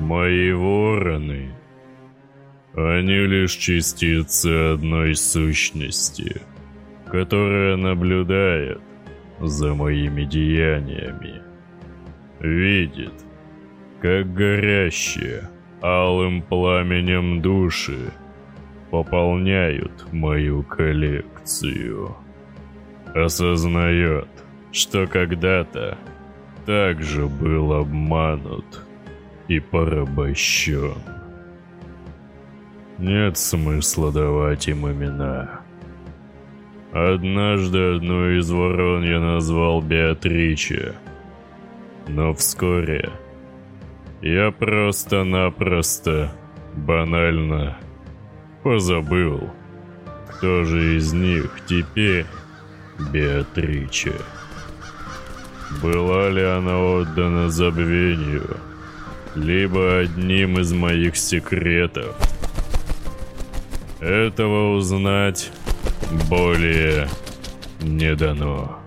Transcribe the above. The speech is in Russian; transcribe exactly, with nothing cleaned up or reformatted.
Мои вороны, они лишь частицы одной сущности, которая наблюдает за моими деяниями, видит, как горящие алым пламенем души пополняют мою коллекцию, осознает, что когда-то также был обманут и порабощен. Нет смысла давать им имена. Однажды одну из ворон я назвал Беатриче, но вскоре я просто-напросто, банально позабыл, кто же из них теперь Беатриче. Была ли она отдана забвению, либо одним из моих секретов? Этого узнать более не дано.